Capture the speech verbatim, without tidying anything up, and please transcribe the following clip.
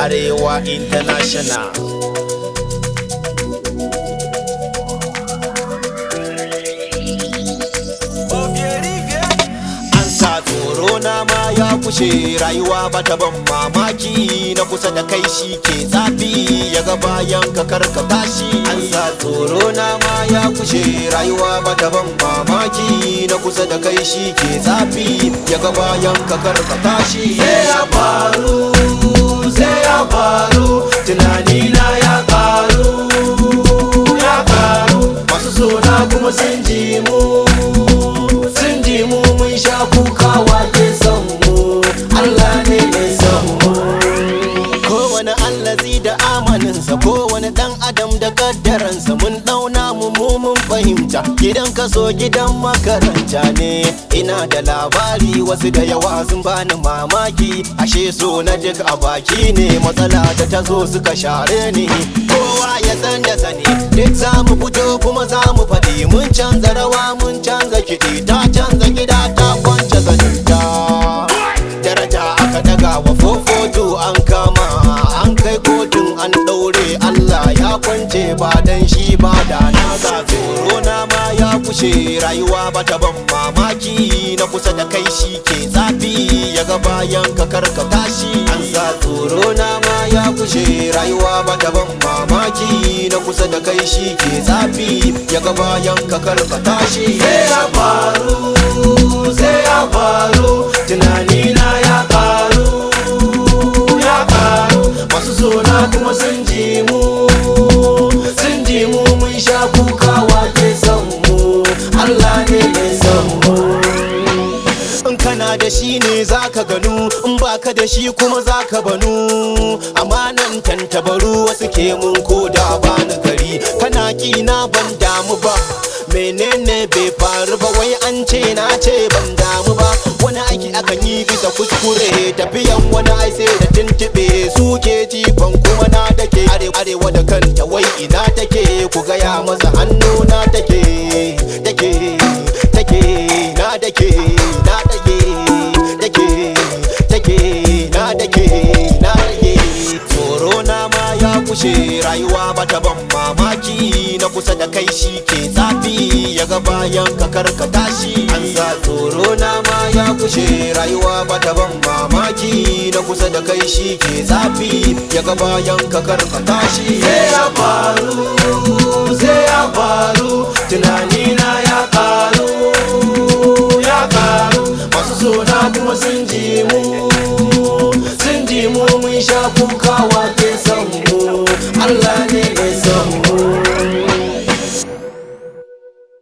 Arewa International. Tsoro na ma ya kushe, rayuwa bata ban mamaki, na kusa da kai shi ke zafi, ya ga bayan ka karka tashi. An sa tsoro na ma ya kushe, rayuwa bata ban mamaki, na kusa da kai shi ke zafi, ya ga bayan ka karka tashi. Sai ya faru, sai ya faru, tunani na ya karu, ya karu, masu sona kuma sun ji mu, sun ji mu mun sha kuka wake son mu, Allah ne mai son mu. Kowane allazi da amaninsa, kowane dan adam da kaddaransa, mun dauna mu mu mun fahimta. Gidan kaso gidan makaranta ne, ina da labari wasu da yawa sun bani mamaki, ashe so na duk a baki ne, matsala da ta zo suka share ni. Kowa ya san da sani, duk za mu fito kuma za mu faɗi, mun canza rawa mun canza kiɗi, ta canza gida ta kwance zaninta. Daraja aka daga wa fofoto an kama, an kai kotun an ɗaure, Allah ya kwance ba dan shi ba da na ga tsoro na ma ya kushe, rayuwa bata ban mamaki, na kusa da kai shi ke zafi, ya ga bayan ka karka tashi. An sa tsoro na ma ya kushe, rayuwa bata ban mamaki, na kusa da kai shi ke zafi, ya ga bayan ka karka tashi. Sai ya faru, sai ya faru, tunani na ya karu, ya karu, masu sona kuma sun ji mu, sun ji mu mun sha kuka wake son mu, Allah ne mai son mu. In kana da shi ne zaka ganu, in baka da shi kuma zaka banu, amanan tantabaru wasu ke mun koda ba na gari. Kana kina ban damu ba, menene bai faru ba, wai an ce na ce ban damu ba. Wani aiki akan yi bisa kuskure, tafiyan wani ai sai da tuntube, suke jifan kuma na dake. Arewa da kanta wai ina take, ku gaya masa hannu na take, take, take, na dake, na dake, take, take, na dake, na dake. Tsoro na ma ya kushe, rayuwa bata ban mamaki, na kusa da kai shi ke zafi, ya ga bayan ka karka tashi. An sa tsoro na ma ya kushe, rayuwa bata ban mamaki, na kusa da kai shi ke zafi, ya ga bayan ka karka tashi. Sai ya faru, sai ya faru, tunani na ya karu, ya karu, masu sona kuma sun ji mu, sun ji mu mun sha kuka wake son mu, Allah ne.